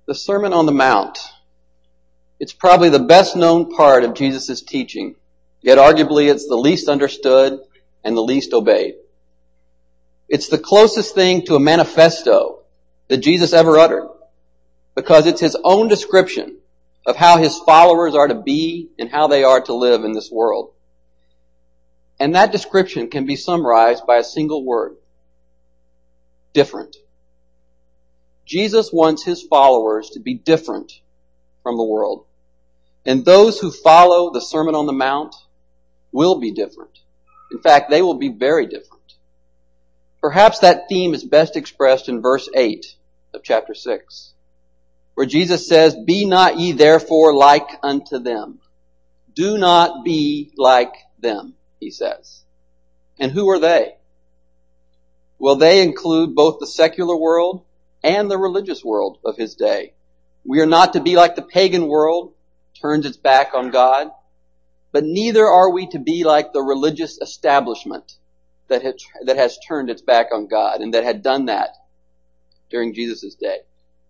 The Sermon on the Mount. It's probably the best known part of Jesus' teaching, yet arguably it's the least understood and the least obeyed. It's the closest thing to a manifesto that Jesus ever uttered, because it's his own description of how his followers are to be and how they are to live in this world. And that description can be summarized by a single word: different. Jesus wants his followers to be different from the world. And those who follow the Sermon on the Mount will be different. In fact, they will be very different. Perhaps that theme is best expressed in verse 8 of chapter 6, where Jesus says, "Be not ye therefore like unto them." Do not be like them, he says. And who are they? Well, they include both the secular world and the religious world of his day. We are not to be like the pagan world, turns its back on God, but neither are we to be like the religious establishment that has turned its back on God and that had done that during Jesus' day.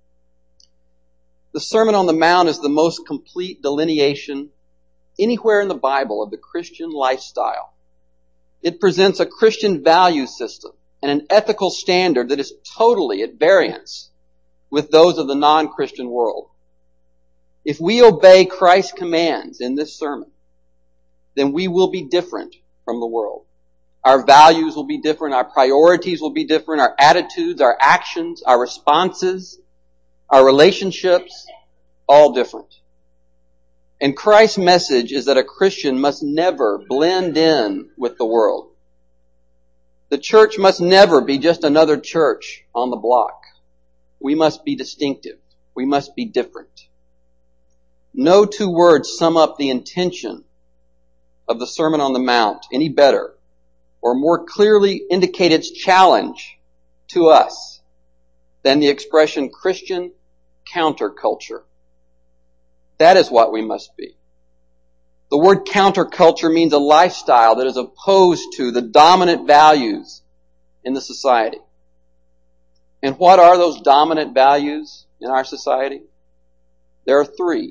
The Sermon on the Mount is the most complete delineation anywhere in the Bible of the Christian lifestyle. It presents a Christian value system and an ethical standard that is totally at variance with those of the non-Christian world. If we obey Christ's commands in this sermon, then we will be different from the world. Our values will be different, our priorities will be different, our attitudes, our actions, our responses, our relationships, all different. And Christ's message is that a Christian must never blend in with the world. The church must never be just another church on the block. We must be distinctive. We must be different. No two words sum up the intention of the Sermon on the Mount any better or more clearly indicate its challenge to us than the expression Christian counterculture. That is what we must be. The word counterculture means a lifestyle that is opposed to the dominant values in the society. And what are those dominant values in our society? There are three: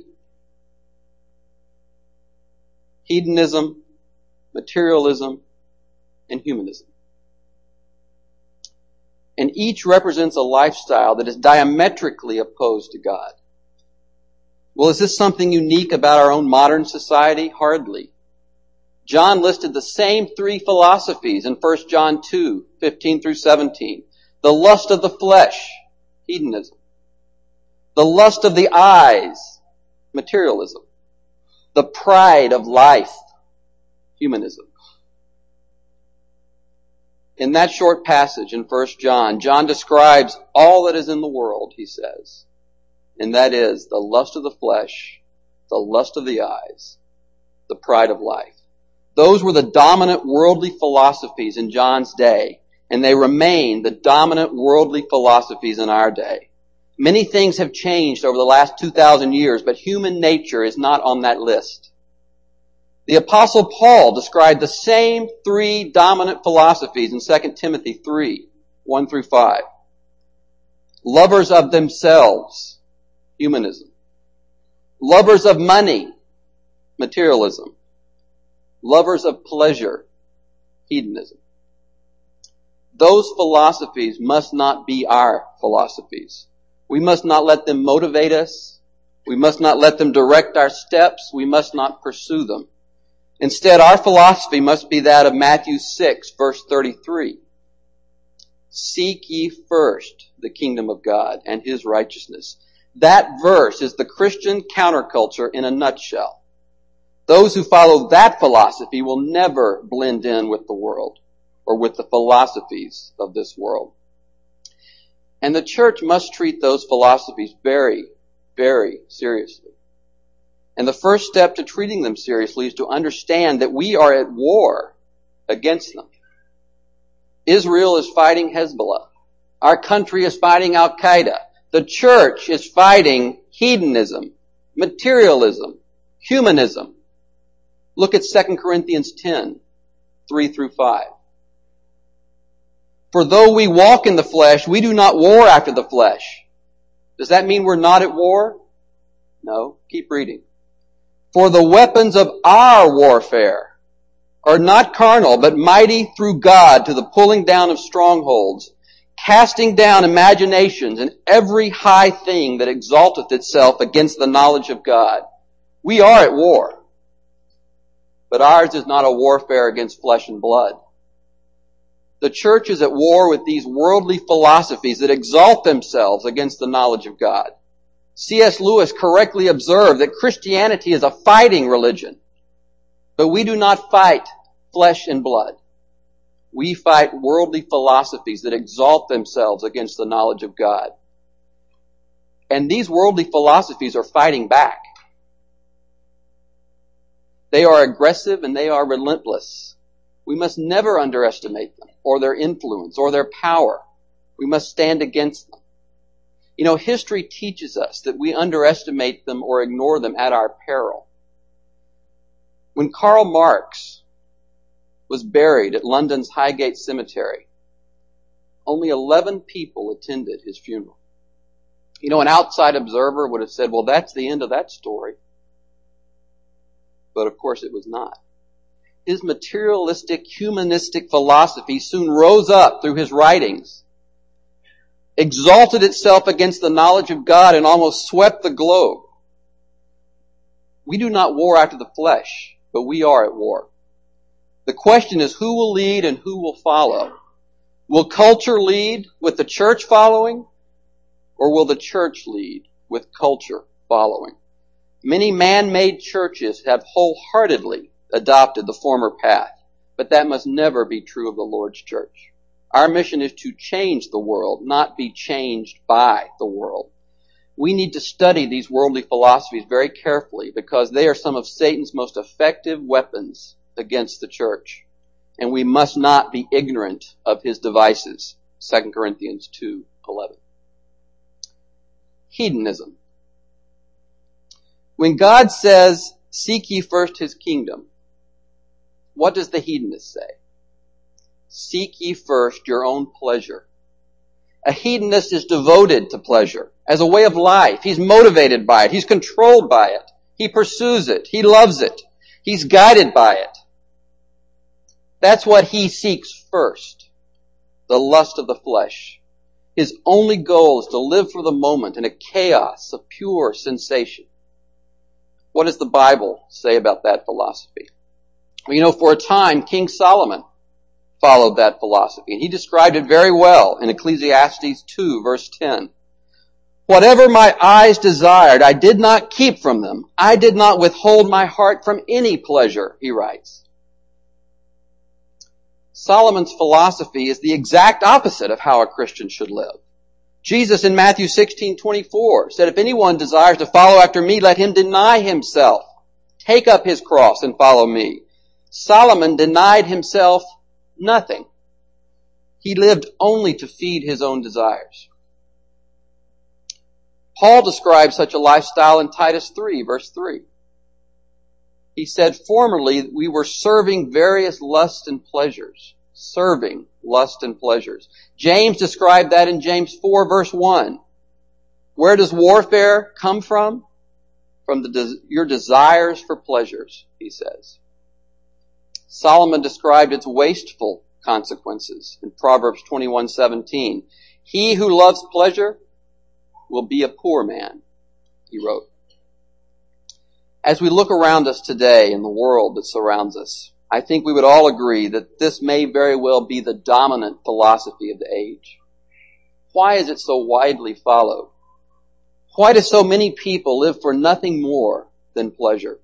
hedonism, materialism, and humanism. And each represents a lifestyle that is diametrically opposed to God. Well, is this something unique about our own modern society? Hardly. John listed the same three philosophies in 1 John 2:15 through 17. The lust of the flesh, hedonism. The lust of the eyes, materialism. The pride of life, humanism. In that short passage in 1 John, John describes all that is in the world, he says. And that is the lust of the flesh, the lust of the eyes, the pride of life. Those were the dominant worldly philosophies in John's day, and they remain the dominant worldly philosophies in our day. Many things have changed over the last 2,000 years, but human nature is not on that list. The Apostle Paul described the same three dominant philosophies in 2 Timothy 3:1 through 5. Lovers of themselves, humanism. Lovers of money, materialism. Lovers of pleasure, hedonism. Those philosophies must not be our philosophies. We must not let them motivate us. We must not let them direct our steps. We must not pursue them. Instead, our philosophy must be that of Matthew 6, verse 33. Seek ye first the kingdom of God and his righteousness. That verse is the Christian counterculture in a nutshell. Those who follow that philosophy will never blend in with the world or with the philosophies of this world. And the church must treat those philosophies very, very seriously. And the first step to treating them seriously is to understand that we are at war against them. Israel is fighting Hezbollah. Our country is fighting Al-Qaeda. The church is fighting hedonism, materialism, humanism. Look at 2 Corinthians 10:3 through 5. For though we walk in the flesh, we do not war after the flesh. Does that mean we're not at war? No. Keep reading. For the weapons of our warfare are not carnal, but mighty through God to the pulling down of strongholds, casting down imaginations and every high thing that exalteth itself against the knowledge of God. We are at war. But ours is not a warfare against flesh and blood. The church is at war with these worldly philosophies that exalt themselves against the knowledge of God. C.S. Lewis correctly observed that Christianity is a fighting religion. But we do not fight flesh and blood. We fight worldly philosophies that exalt themselves against the knowledge of God. And these worldly philosophies are fighting back. They are aggressive and they are relentless. We must never underestimate them or their influence or their power. We must stand against them. You know, history teaches us that we underestimate them or ignore them at our peril. When Karl Marx was buried at London's Highgate Cemetery, only 11 people attended his funeral. You know, an outside observer would have said, well, that's the end of that story. But of course it was not. His materialistic, humanistic philosophy soon rose up through his writings, exalted itself against the knowledge of God, and almost swept the globe. We do not war after the flesh, but we are at war. The question is who will lead and who will follow. Will culture lead with the church following, or will the church lead with culture following? Many man-made churches have wholeheartedly adopted the former path, but that must never be true of the Lord's church. Our mission is to change the world, not be changed by the world. We need to study these worldly philosophies very carefully because they are some of Satan's most effective weapons against the church. And we must not be ignorant of his devices. 2 Corinthians 2:11. Hedonism. When God says, seek ye first his kingdom, what does the hedonist say? Seek ye first your own pleasure. A hedonist is devoted to pleasure as a way of life. He's motivated by it. He's controlled by it. He pursues it. He loves it. He's guided by it. That's what he seeks first. The lust of the flesh. His only goal is to live for the moment in a chaos of pure sensation. What does the Bible say about that philosophy? Well, you know, for a time, King Solomon followed that philosophy, and he described it very well in Ecclesiastes 2, verse 10. Whatever my eyes desired, I did not keep from them. I did not withhold my heart from any pleasure, he writes. Solomon's philosophy is the exact opposite of how a Christian should live. Jesus in Matthew 16:24 said, if anyone desires to follow after me, let him deny himself, take up his cross and follow me. Solomon denied himself nothing. He lived only to feed his own desires. Paul describes such a lifestyle in Titus 3, verse 3. He said, formerly we were serving various lusts and pleasures. Serving lust and pleasures. James described that in James 4, verse 1. Where does warfare come from? From your desires for pleasures, he says. Solomon described its wasteful consequences in Proverbs 21:17. He who loves pleasure will be a poor man, he wrote. As we look around us today in the world that surrounds us, I think we would all agree that this may very well be the dominant philosophy of the age. Why is it so widely followed? Why do so many people live for nothing more than pleasure?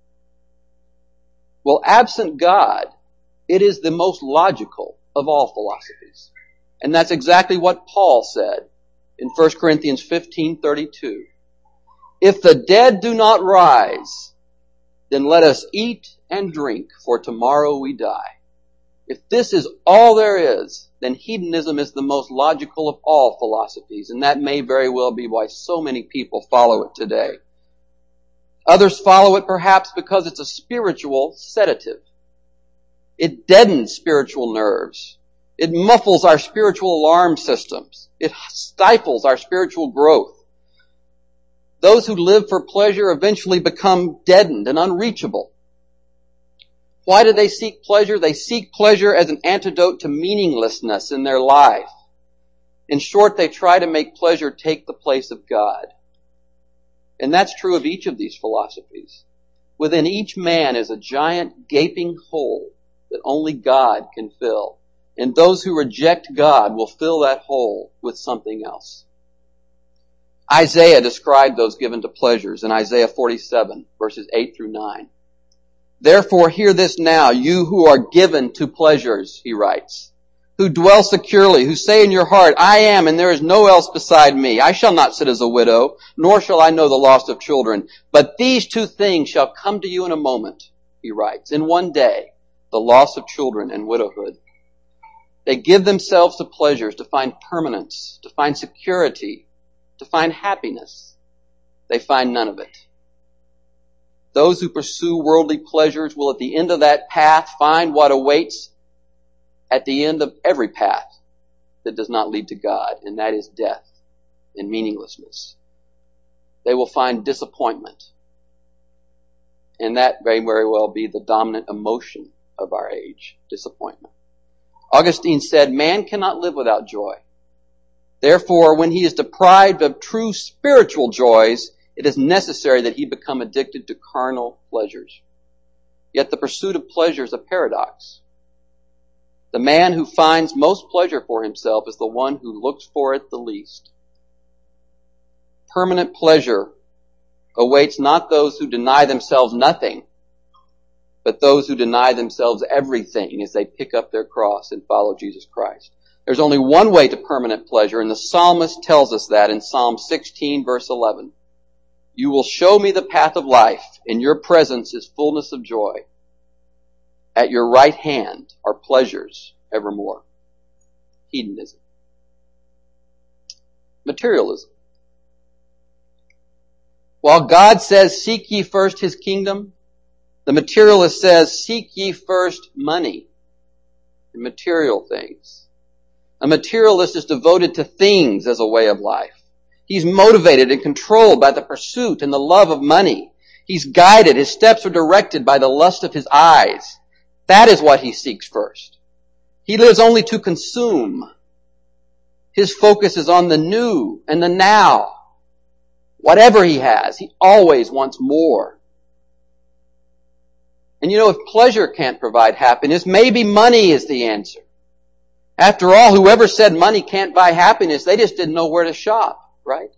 Well, absent God, it is the most logical of all philosophies. And that's exactly what Paul said in 1 Corinthians 15:32. If the dead do not rise, then let us eat and drink, for tomorrow we die. If this is all there is, then hedonism is the most logical of all philosophies, and that may very well be why so many people follow it today. Others follow it perhaps because it's a spiritual sedative. It deadens spiritual nerves. It muffles our spiritual alarm systems. It stifles our spiritual growth. Those who live for pleasure eventually become deadened and unreachable. Why do they seek pleasure? They seek pleasure as an antidote to meaninglessness in their life. In short, they try to make pleasure take the place of God. And that's true of each of these philosophies. Within each man is a giant gaping hole that only God can fill. And those who reject God will fill that hole with something else. Isaiah described those given to pleasures in Isaiah 47, verses 8 through 9. Therefore hear this now, you who are given to pleasures, he writes, who dwell securely, who say in your heart, I am, and there is no else beside me. I shall not sit as a widow, nor shall I know the loss of children. But these two things shall come to you in a moment, he writes, in one day, the loss of children and widowhood. They give themselves to pleasures to find permanence, to find security, to find happiness. They find none of it. Those who pursue worldly pleasures will at the end of that path find what awaits at the end of every path that does not lead to God, and that is death and meaninglessness. They will find disappointment, and that may very well be the dominant emotion of our age, disappointment. Augustine said, man cannot live without joy. Therefore, when he is deprived of true spiritual joys, it is necessary that he become addicted to carnal pleasures. Yet the pursuit of pleasure is a paradox. The man who finds most pleasure for himself is the one who looks for it the least. Permanent pleasure awaits not those who deny themselves nothing, but those who deny themselves everything as they pick up their cross and follow Jesus Christ. There's only one way to permanent pleasure, and the psalmist tells us that in Psalm 16, verse 11. You will show me the path of life. In your presence is fullness of joy. At your right hand are pleasures evermore. Hedonism. Materialism. While God says, seek ye first his kingdom, the materialist says, seek ye first money and material things. A materialist is devoted to things as a way of life. He's motivated and controlled by the pursuit and the love of money. He's guided. His steps are directed by the lust of his eyes. That is what he seeks first. He lives only to consume. His focus is on the new and the now. Whatever he has, he always wants more. And you know, if pleasure can't provide happiness, maybe money is the answer. After all, whoever said money can't buy happiness, they just didn't know where to shop. Right?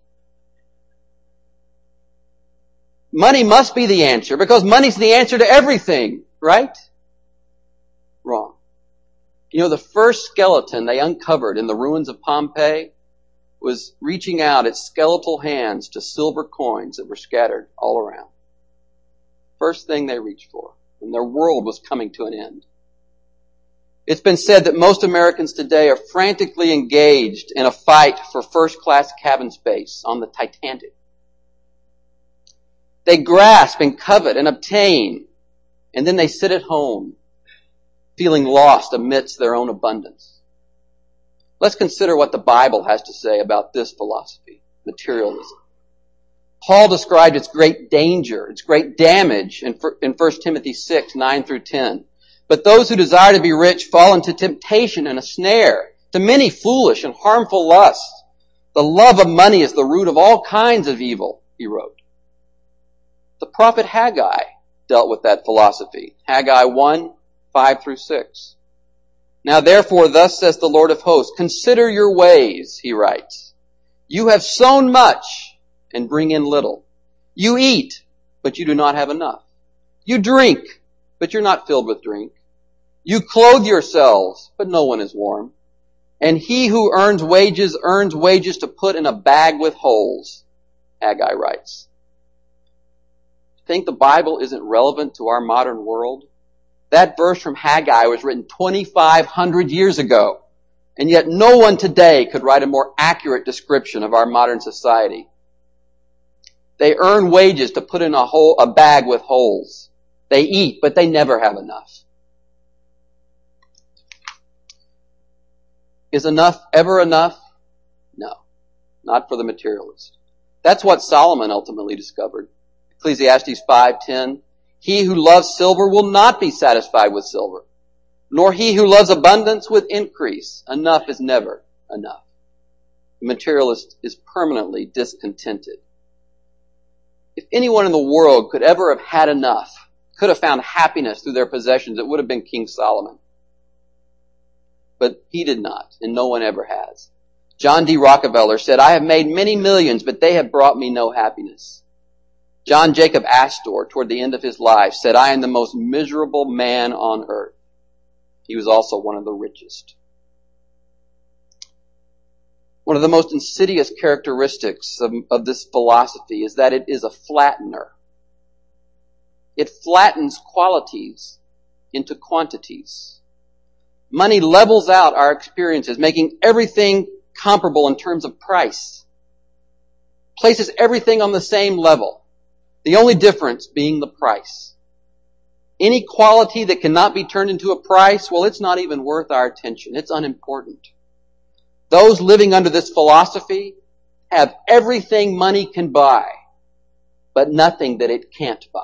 Money must be the answer because money's the answer to everything, right? Wrong. You know, the first skeleton they uncovered in the ruins of Pompeii was reaching out its skeletal hands to silver coins that were scattered all around. First thing they reached for when their world was coming to an end. It's been said that most Americans today are frantically engaged in a fight for first-class cabin space on the Titanic. They grasp and covet and obtain, and then they sit at home, feeling lost amidst their own abundance. Let's consider what the Bible has to say about this philosophy, materialism. Paul described its great danger, its great damage in 1 Timothy 6, 9 through 10. But those who desire to be rich fall into temptation and a snare, to many foolish and harmful lusts. The love of money is the root of all kinds of evil, he wrote. The prophet Haggai dealt with that philosophy. Haggai 1, 5 through 6. Now therefore, thus says the Lord of hosts, consider your ways, he writes. You have sown much and bring in little. You eat, but you do not have enough. You drink, but you're not filled with drink. You clothe yourselves, but no one is warm. And he who earns wages to put in a bag with holes, Haggai writes. Think the Bible isn't relevant to our modern world? That verse from Haggai was written 2,500 years ago. And yet no one today could write a more accurate description of our modern society. They earn wages to put in a bag with holes. They eat, but they never have enough. Is enough ever enough? No, not for the materialist. That's what Solomon ultimately discovered. Ecclesiastes 5:10, he who loves silver will not be satisfied with silver, nor he who loves abundance with increase. Enough is never enough. The materialist is permanently discontented. If anyone in the world could ever have had enough, could have found happiness through their possessions, it would have been King Solomon. But he did not, and no one ever has. John D. Rockefeller said, I have made many millions, but they have brought me no happiness. John Jacob Astor, toward the end of his life, said, I am the most miserable man on earth. He was also one of the richest. One of the most insidious characteristics of this philosophy is that it is a flattener. It flattens qualities into quantities. Money levels out our experiences, making everything comparable in terms of price. Places everything on the same level. The only difference being the price. Any quality that cannot be turned into a price, well, it's not even worth our attention. It's unimportant. Those living under this philosophy have everything money can buy, but nothing that it can't buy.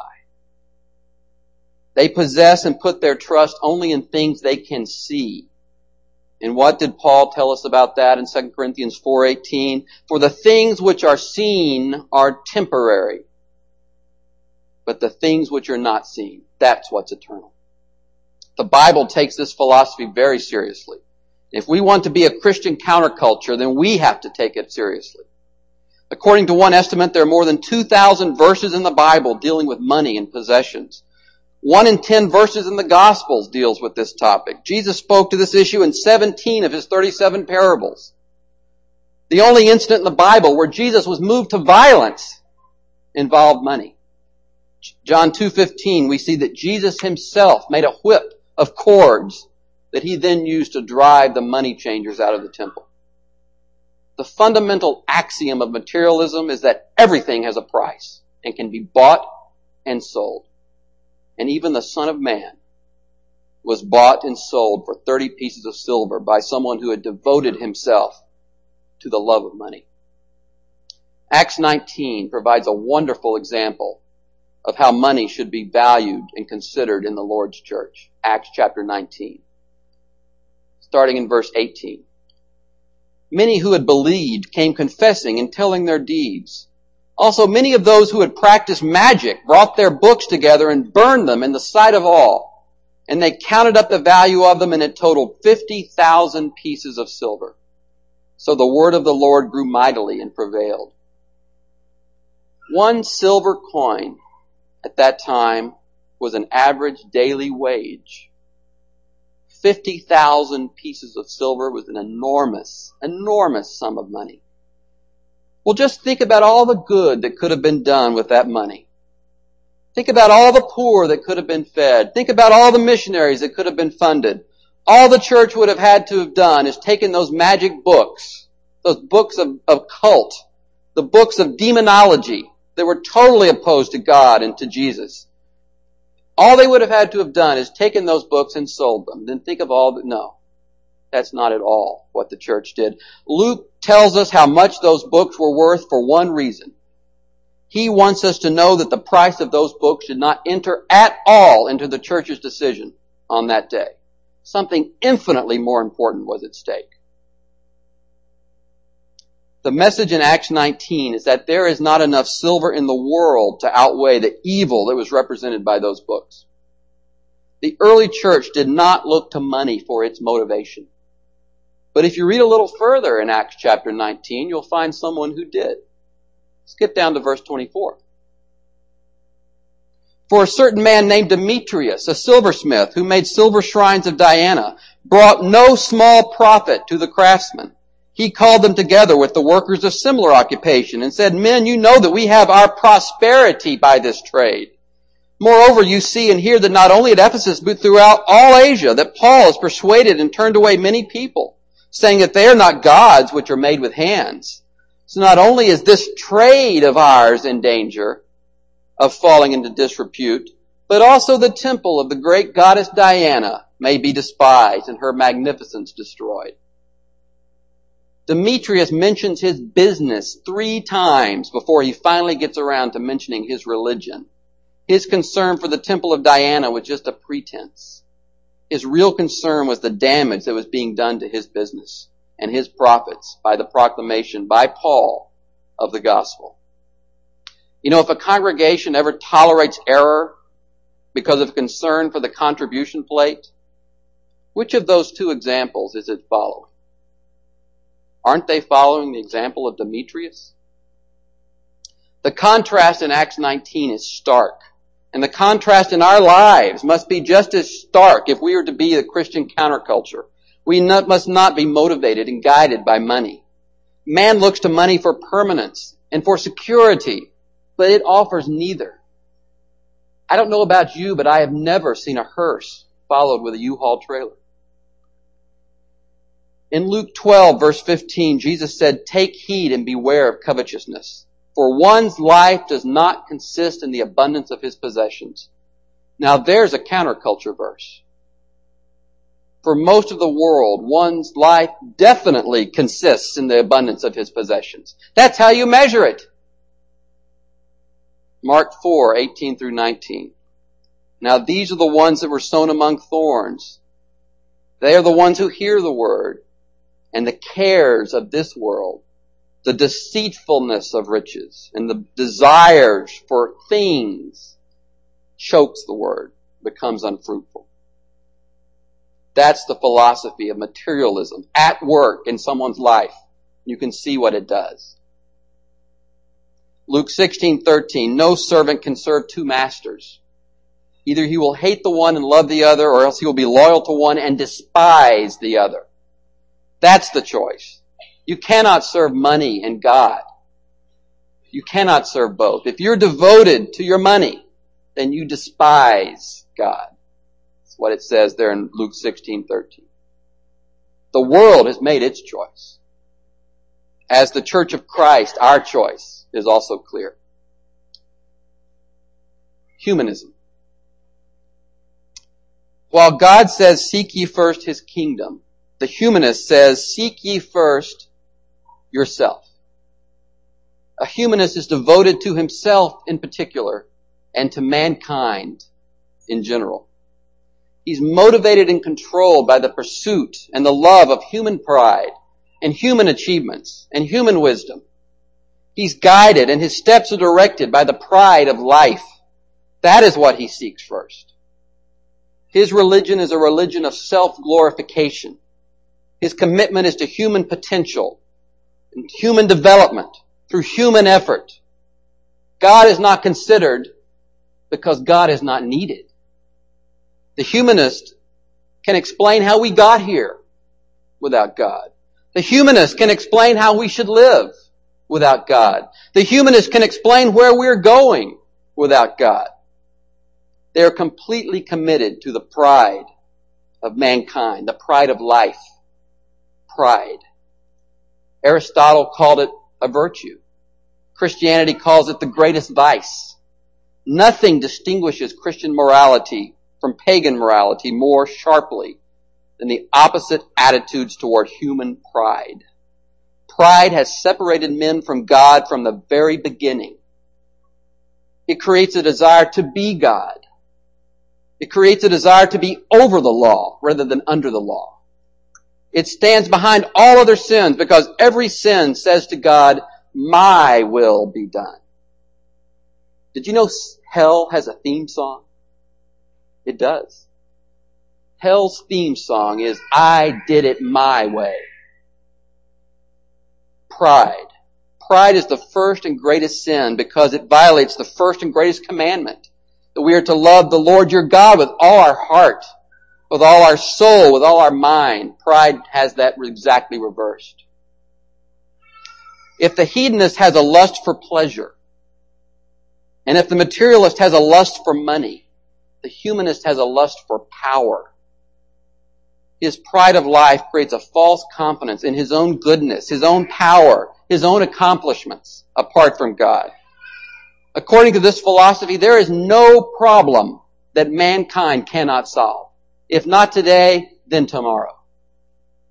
They possess and put their trust only in things they can see. And what did Paul tell us about that in 2 Corinthians 4:18? For the things which are seen are temporary, but the things which are not seen, that's what's eternal. The Bible takes this philosophy very seriously. If we want to be a Christian counterculture, then we have to take it seriously. According to one estimate, there are more than 2,000 verses in the Bible dealing with money and possessions. 1 in 10 verses in the Gospels deals with this topic. Jesus spoke to this issue in 17 of his 37 parables. The only incident in the Bible where Jesus was moved to violence involved money. John 2:15, we see that Jesus himself made a whip of cords that he then used to drive the money changers out of the temple. The fundamental axiom of materialism is that everything has a price and can be bought and sold. And even the Son of Man was bought and sold for 30 pieces of silver by someone who had devoted himself to the love of money. Acts 19 provides a wonderful example of how money should be valued and considered in the Lord's church. Acts chapter 19. Starting in verse 18. Many who had believed came confessing and telling their deeds. Also many of those who had practiced magic brought their books together and burned them in the sight of all. And they counted up the value of them, and it totaled 50,000 pieces of silver. So the word of the Lord grew mightily and prevailed. One silver coin at that time was an average daily wage. 50,000 pieces of silver was an enormous sum of money. Well, just think about all the good that could have been done with that money. Think about all the poor that could have been fed. Think about all the missionaries that could have been funded. All the church would have had to have done is taken those magic books, those books of cult, the books of demonology that were totally opposed to God and to Jesus. All they would have had to have done is taken those books and sold them. Then think of all that. No, that's not at all what the church did. Luke tells us how much those books were worth for one reason. He wants us to know that the price of those books did not enter at all into the church's decision on that day. Something infinitely more important was at stake. The message in Acts 19 is that there is not enough silver in the world to outweigh the evil that was represented by those books. The early church did not look to money for its motivation. But if you read a little further in Acts chapter 19, you'll find someone who did. Skip down to verse 24. For a certain man named Demetrius, a silversmith, who made silver shrines of Diana, brought no small profit to the craftsmen. He called them together with the workers of similar occupation and said, Men, you know that we have our prosperity by this trade. Moreover, you see and hear that not only at Ephesus, but throughout all Asia, that Paul has persuaded and turned away many people, saying that they are not gods which are made with hands. So not only is this trade of ours in danger of falling into disrepute, but also the temple of the great goddess Diana may be despised and her magnificence destroyed. Demetrius mentions his business 3 times before he finally gets around to mentioning his religion. His concern for the temple of Diana was just a pretense. His real concern was the damage that was being done to his business and his profits by the proclamation by Paul of the gospel. You know, if a congregation ever tolerates error because of concern for the contribution plate, which of those 2 examples is it following? Aren't they following the example of Demetrius? The contrast in Acts 19 is stark. And the contrast in our lives must be just as stark if we are to be the Christian counterculture. We must not be motivated and guided by money. Man looks to money for permanence and for security, but it offers neither. I don't know about you, but I have never seen a hearse followed with a U-Haul trailer. In Luke 12, verse 15, Jesus said, "Take heed and beware of covetousness, for one's life does not consist in the abundance of his possessions." Now there's a counterculture verse. For most of the world, one's life definitely consists in the abundance of his possessions. That's how you measure it. Mark 4, 18 through 19. Now these are the ones that were sown among thorns. They are the ones who hear the word, and the cares of this world, the deceitfulness of riches, and the desires for things chokes the word, becomes unfruitful. That's the philosophy of materialism at work in someone's life. You can see what it does. Luke 16:13, no servant can serve 2 masters. Either he will hate the one and love the other, or else he will be loyal to one and despise the other. That's the choice. You cannot serve money and God. You cannot serve both. If you're devoted to your money, then you despise God. That's what it says there in Luke 16:13. The world has made its choice. As the Church of Christ, our choice is also clear. Humanism. While God says, "Seek ye first his kingdom," the humanist says, "Seek ye first yourself." A humanist is devoted to himself in particular and to mankind in general. He's motivated and controlled by the pursuit and the love of human pride and human achievements and human wisdom. He's guided and his steps are directed by the pride of life. That is what he seeks first. His religion is a religion of self-glorification. His commitment is to human potential and human development through human effort. God is not considered because God is not needed. The humanist can explain how we got here without God. The humanist can explain how we should live without God. The humanist can explain where we're going without God. They are completely committed to the pride of mankind, the pride of life. Pride. Aristotle called it a virtue. Christianity calls it the greatest vice. Nothing distinguishes Christian morality from pagan morality more sharply than the opposite attitudes toward human pride. Pride has separated men from God from the very beginning. It creates a desire to be God. It creates a desire to be over the law rather than under the law. It stands behind all other sins because every sin says to God, "My will be done." Did you know hell has a theme song? It does. Hell's theme song is, "I did it my way." Pride. Pride is the first and greatest sin because it violates the first and greatest commandment, that we are to love the Lord your God with all our heart, with all our soul, with all our mind. Pride has that exactly reversed. If the hedonist has a lust for pleasure, and if the materialist has a lust for money, the humanist has a lust for power. His pride of life creates a false confidence in his own goodness, his own power, his own accomplishments apart from God. According to this philosophy, there is no problem that mankind cannot solve. If not today, then tomorrow.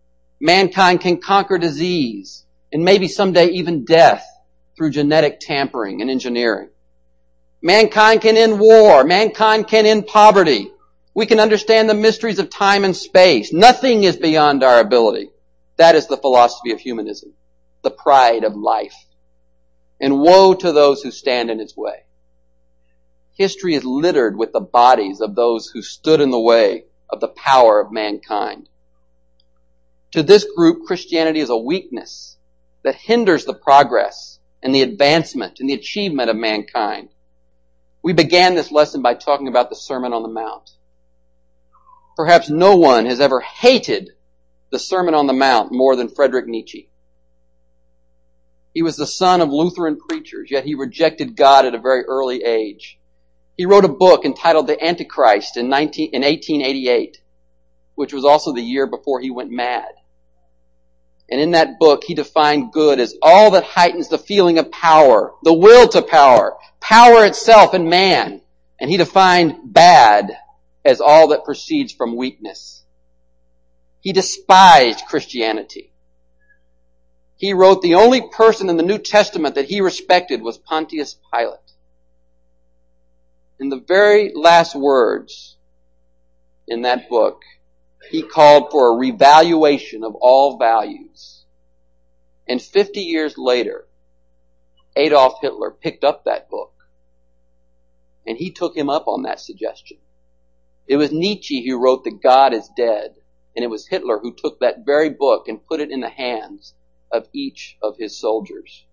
Mankind can conquer disease and maybe someday even death through genetic tampering and engineering. Mankind can end war. Mankind can end poverty. We can understand the mysteries of time and space. Nothing is beyond our ability. That is the philosophy of humanism, the pride of life. And woe to those who stand in its way. History is littered with the bodies of those who stood in the way of the power of mankind. To this group, Christianity is a weakness that hinders the progress and the advancement and the achievement of mankind. We began this lesson by talking about the Sermon on the Mount. Perhaps no one has ever hated the Sermon on the Mount more than Friedrich Nietzsche. He was the son of Lutheran preachers, yet he rejected God at a very early age. He wrote a book entitled The Antichrist in 1888, which was also the year before he went mad. And in that book, he defined good as all that heightens the feeling of power, the will to power, power itself in man. And he defined bad as all that proceeds from weakness. He despised Christianity. He wrote the only person in the New Testament that he respected was Pontius Pilate. In the very last words in that book, he called for a revaluation of all values. And 50 years later, Adolf Hitler picked up that book. And he took him up on that suggestion. It was Nietzsche who wrote that God is dead. And it was Hitler who took that very book and put it in the hands of each of his soldiers.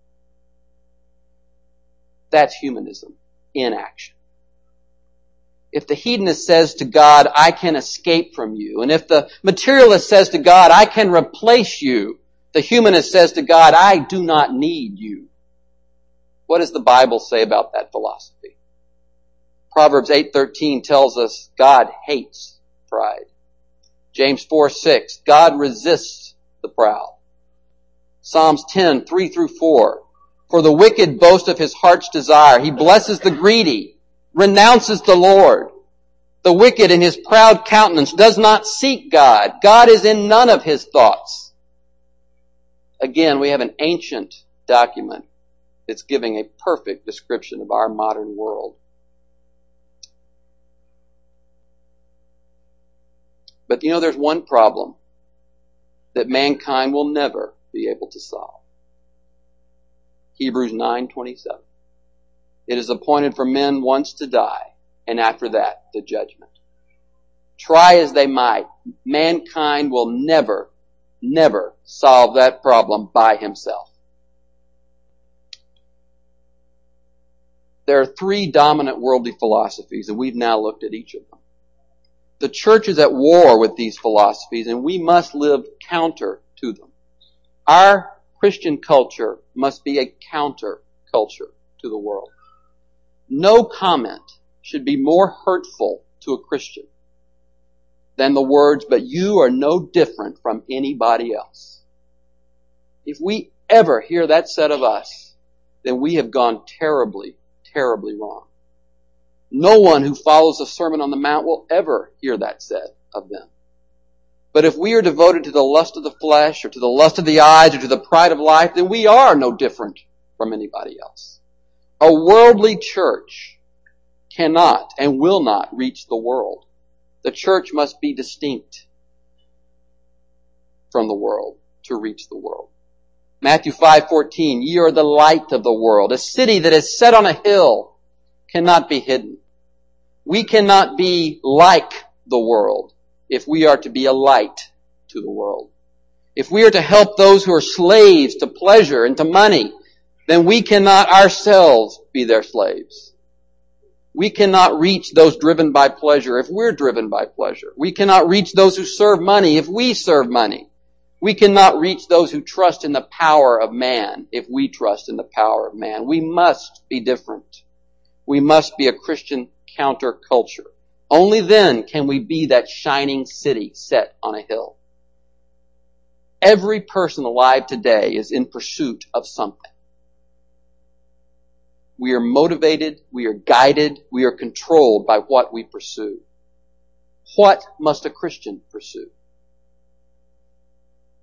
That's humanism in action. If the hedonist says to God, I can escape from you, and if the materialist says to God, I can replace you, the humanist says to God, I do not need you. What does the Bible say about that philosophy? Proverbs 8:13 tells us God hates pride. James 4:6, God resists the proud. Psalms 10:3-4, for the wicked boast of his heart's desire. He blesses the greedy, renounces the Lord. The wicked in his proud countenance does not seek God. God is in none of his thoughts. Again, we have an ancient document that's giving a perfect description of our modern world. But there's one problem that mankind will never be able to solve. Hebrews 9:27. It is appointed for men once to die, and after that, the judgment. Try as they might, mankind will never solve that problem by himself. There are three dominant worldly philosophies, and we've now looked at each of them. The church is at war with these philosophies, and we must live counter to them. Our Christian culture must be a counter culture to the world. No comment should be more hurtful to a Christian than the words, but you are no different from anybody else. If we ever hear that said of us, then we have gone terribly, terribly wrong. No one who follows the Sermon on the Mount will ever hear that said of them. But if we are devoted to the lust of the flesh or to the lust of the eyes or to the pride of life, then we are no different from anybody else. A worldly church cannot and will not reach the world. The church must be distinct from the world to reach the world. Matthew 5:14, ye are the light of the world. A city that is set on a hill cannot be hidden. We cannot be like the world if we are to be a light to the world. If we are to help those who are slaves to pleasure and to money, then we cannot ourselves be their slaves. We cannot reach those driven by pleasure if we're driven by pleasure. We cannot reach those who serve money if we serve money. We cannot reach those who trust in the power of man if we trust in the power of man. We must be different. We must be a Christian counterculture. Only then can we be that shining city set on a hill. Every person alive today is in pursuit of something. We are motivated, we are guided, we are controlled by what we pursue. What must a Christian pursue?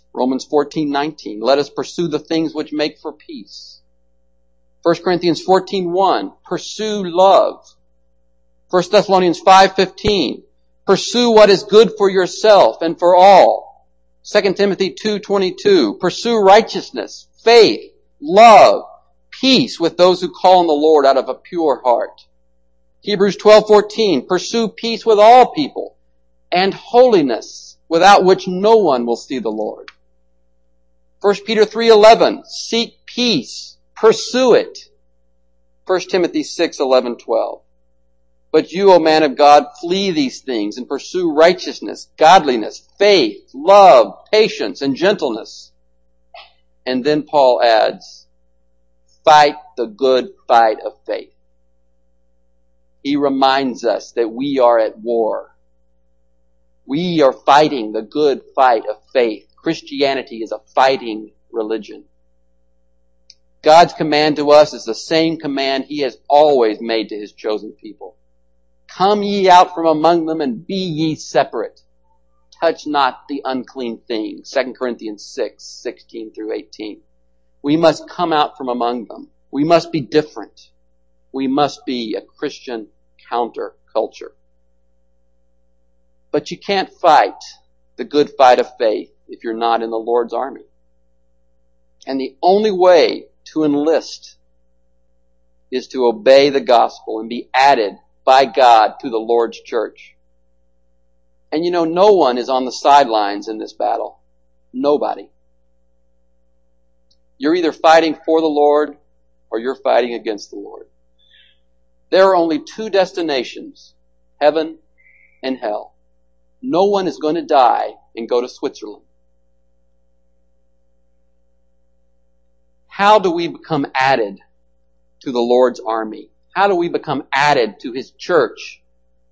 Romans 14:19, let us pursue the things which make for peace. 1 Corinthians 14:1, pursue love. 1 Thessalonians 5:15, pursue what is good for yourself and for all. 2 Timothy 2:22, pursue righteousness, faith, love, peace with those who call on the Lord out of a pure heart. Hebrews 12:14, pursue peace with all people and holiness, without which no one will see the Lord. 1 Peter 3:11, seek peace, pursue it. 1 Timothy 6:11-12. But you, O man of God, flee these things and pursue righteousness, godliness, faith, love, patience, and gentleness. And then Paul adds, fight the good fight of faith. He reminds us that we are at war. We are fighting the good fight of faith. Christianity is a fighting religion. God's command to us is the same command He has always made to His chosen people. Come ye out from among them and be ye separate. Touch not the unclean thing. 2 Corinthians 6:16-18. We must come out from among them. We must be different. We must be a Christian counterculture. But you can't fight the good fight of faith if you're not in the Lord's army. And the only way to enlist is to obey the gospel and be added by God to the Lord's church. And you know, no one is on the sidelines in this battle. Nobody. You're either fighting for the Lord or you're fighting against the Lord. There are only two destinations, heaven and hell. No one is going to die and go to Switzerland. How do we become added to the Lord's army? How do we become added to His church?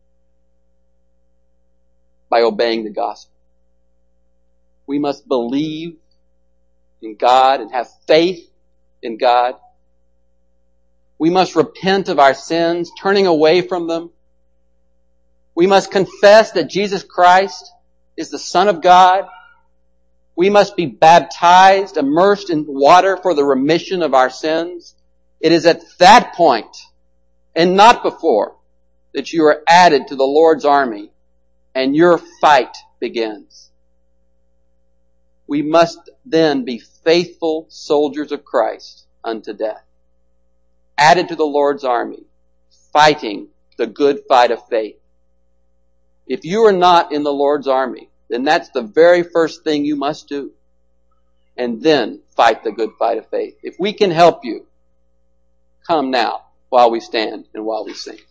By obeying the gospel. We must believe in God and have faith in God. We must repent of our sins, turning away from them. We must confess that Jesus Christ is the Son of God. We must be baptized, immersed in water for the remission of our sins. It is at that point, and not before, that you are added to the Lord's army and your fight begins. We must then be faithful soldiers of Christ unto death. Added to the Lord's army, fighting the good fight of faith. If you are not in the Lord's army, then that's the very first thing you must do. And then fight the good fight of faith. If we can help you, come now while we stand and while we sing.